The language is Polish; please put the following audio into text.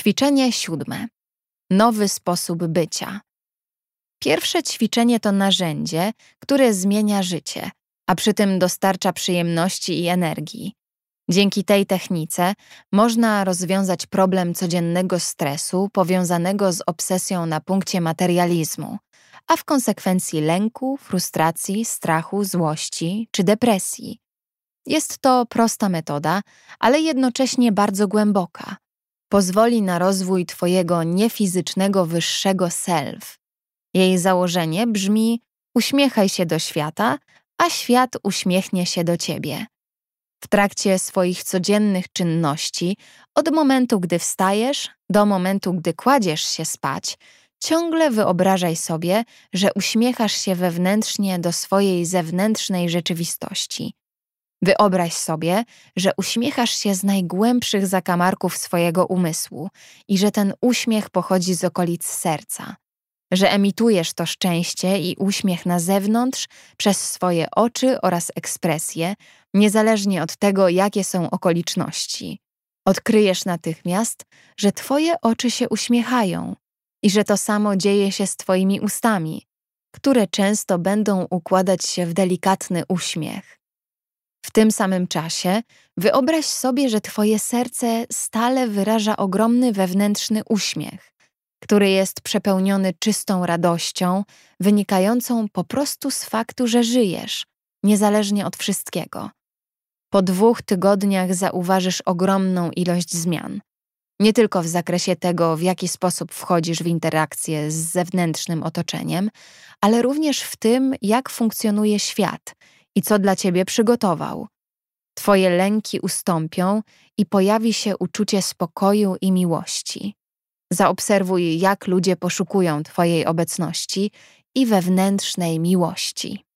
Ćwiczenie 7. Nowy sposób bycia. Pierwsze ćwiczenie to narzędzie, które zmienia życie, a przy tym dostarcza przyjemności i energii. Dzięki tej technice można rozwiązać problem codziennego stresu powiązanego z obsesją na punkcie materializmu, a w konsekwencji lęku, frustracji, strachu, złości czy depresji. Jest to prosta metoda, ale jednocześnie bardzo głęboka. Pozwoli na rozwój twojego niefizycznego wyższego self. Jej założenie brzmi: uśmiechaj się do świata, a świat uśmiechnie się do ciebie. W trakcie swoich codziennych czynności, od momentu, gdy wstajesz, do momentu, gdy kładziesz się spać, ciągle wyobrażaj sobie, że uśmiechasz się wewnętrznie do swojej zewnętrznej rzeczywistości. Wyobraź sobie, że uśmiechasz się z najgłębszych zakamarków swojego umysłu i że ten uśmiech pochodzi z okolic serca. Że emitujesz to szczęście i uśmiech na zewnątrz przez swoje oczy oraz ekspresję, niezależnie od tego, jakie są okoliczności. Odkryjesz natychmiast, że twoje oczy się uśmiechają i że to samo dzieje się z twoimi ustami, które często będą układać się w delikatny uśmiech. W tym samym czasie wyobraź sobie, że twoje serce stale wyraża ogromny wewnętrzny uśmiech, który jest przepełniony czystą radością, wynikającą po prostu z faktu, że żyjesz, niezależnie od wszystkiego. Po 2 tygodniach zauważysz ogromną ilość zmian. Nie tylko w zakresie tego, w jaki sposób wchodzisz w interakcję z zewnętrznym otoczeniem, ale również w tym, jak funkcjonuje świat i co dla ciebie przygotował. Twoje lęki ustąpią i pojawi się uczucie spokoju i miłości. Zaobserwuj, jak ludzie poszukują twojej obecności i wewnętrznej miłości.